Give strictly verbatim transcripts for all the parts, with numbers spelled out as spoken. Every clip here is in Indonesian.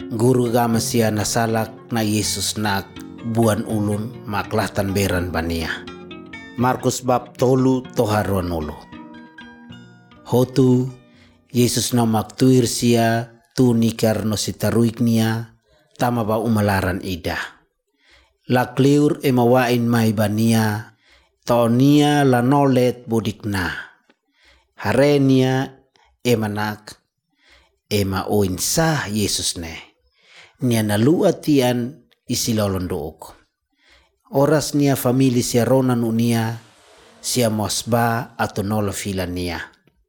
Guru gama sia nasalak na Yesus nak buan ulun maklahtan beran bania. Markus bab tolu toharuan ulu. Hotu Yesus na maktuir sia tu nikar no sitaruik nia tama ba umalaran ida. Lakliur emawain mai bania tonia lanolet bodikna. Harenia emanak ema oin sah Yesus ne. Nia nalua tian isilolon dook. Oras nia famili sia ronan unia sia mosba atau nola filania.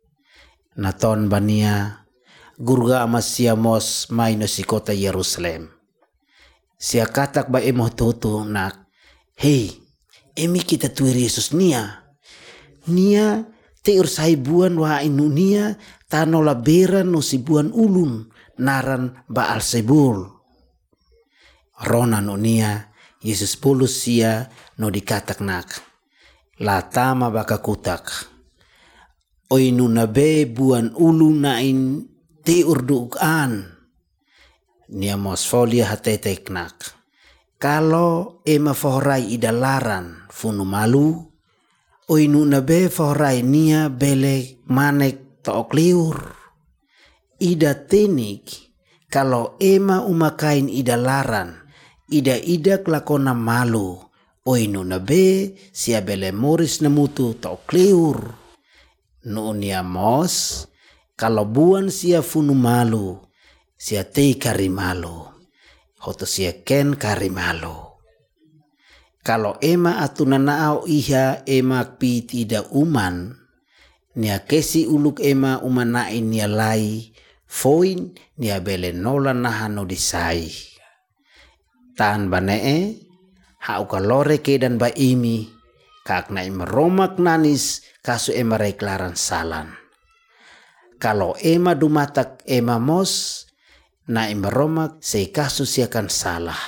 Naton bania gurga ama sia mos maino si kota Yerusalem. Sia katak ba emo toto nak, hei emi kita tuir Yesus nia. Nia te ursai buan wa inu nia tanola beran no si buan ulun naran Baal Zebul. Ronan unia Yesus pulus sia no dikatak nak. La tama baka kutak. Oinu nabe buan ulu nain te urdukan. Nia mos folia hatetek nak. Kalau ema forai idalaran funu malu. Oinu nabe forai nia bele manek took liur. Ida tenik kalau ema umakain idalaran. Ida ida kelakona malu. Oinu nabe sia bele moris namutu took liur. Nuunia mos kalau buan sia funu malu sia tei kari malu hoto sia ken kari malu. Kalau ema atunanao iha ema pi tidak uman nia kesi uluk ema umanain nia lai foin nia bele nola nahano disai. Tan banee hauka lore kedan ba imi kak na ima romak nanis kasu ema reklaran salan. Kalau ema dumatak ema mos na ima romak se kasu siakan salah.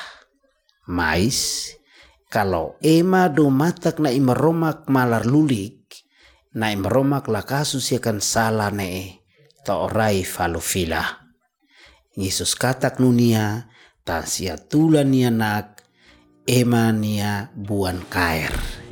Mais kalau ema dumatak na ima romak malar lulik na ima romak la kasu siakan salah ne ta orai falufila. Yesus katak nunia ta sia tulan nia nak ema nia buan kair.